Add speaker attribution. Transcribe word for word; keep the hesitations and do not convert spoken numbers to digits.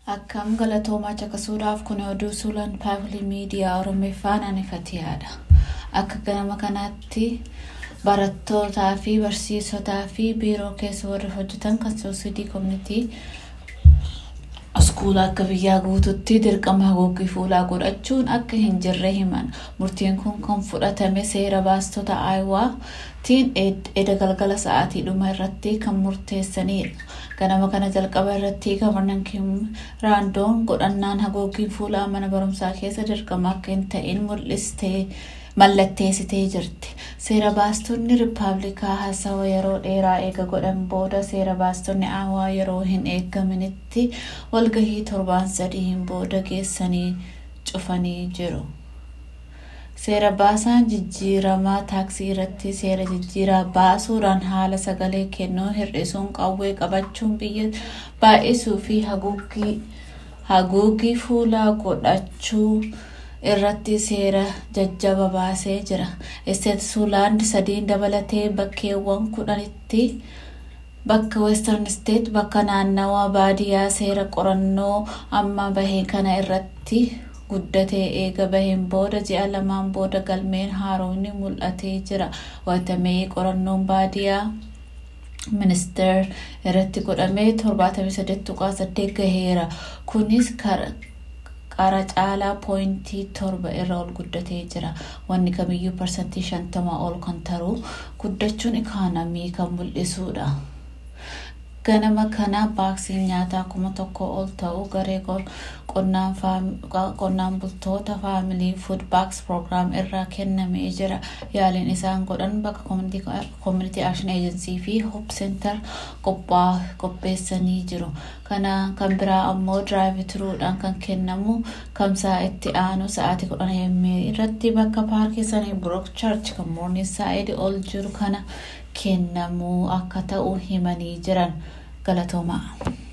Speaker 1: Akkam galatoomaa caqasuudhaaf kun oduu suulan paabli miidiyaa Oromeeffaan anifatiyaadha. Akka ganama kanaatti barattootaa fi barsiisotaa fi biiroo keessa warri hojjetan kan soosiytii koominitii askuula akka biyyaa guututti dirqama haguuggii fuulaa godhachuun akka hin jirre himan. Murtiin kun kan fudhatame seera baastota Ayiwaa tiin eda galgala sa'aatii dhuma irratti kan murteessanidha. Ganama kana jalqaba irratti gavarnan Kim Raandoon godhannaan haguuggii fuulaa mana barumsaa keessa dirqama akka hin ta'in mul'istee mallatteessitee jirti. Seera baastonni Rippaabilikaa haasawa yeroo dheeraa eega godhan booda seera baastonni Ayiwaa yeroo hin eegaminitti walgahii torbaan sadiin booda geessanii cufanii jiru. Seera baasaan jijjiiramaa taaksii irratti seera jijjiiraa baasuudhaan haala sagalee kennuu hir'isuun qawwee qabachuun biyya baay'isuu fi haguuggii haguuggii fuulaa godhachuu irratti seera jajjaba baasee jira. Isteet Suulaand sadiin dabalatee bakkeewwan kudhanitti bakka Western State bakka naannawaa baadiyyaa seera qorannoo amma bahee kana irratti guddatee eega baheen booda ji'a lamaan booda galmeen haaroonni mul'atee jira. Watamee qorannoon baadiyyaa ministeer irratti godhamee torbaatamii saddeet tuqaa saddeet gaheera. Kunis qara caalaa poointii torba irra ol guddatee jira. Wanni kamiyyuu parsantii shantama ol kan taru guddachuun ikoonamii kan mul'isuudha. Ganama kana baaksiin nyaataa kuma tokko ol ta'u garee qonnaan bultoota faamilii food baaks program irraa kennamee jira. Yaaliin isaan godhan bakka community action agency fi hope center qopheessanii jiru. Kana kan biraa ammoo drive thruudhaan kan kennamu kamsaa itti aanu sa'aatii kudhan irratti bakka paarkii Sunnybrook Church kan Morningside ol jiru kana kennamuu akka ta'u himanii jiran. Galatoomaa.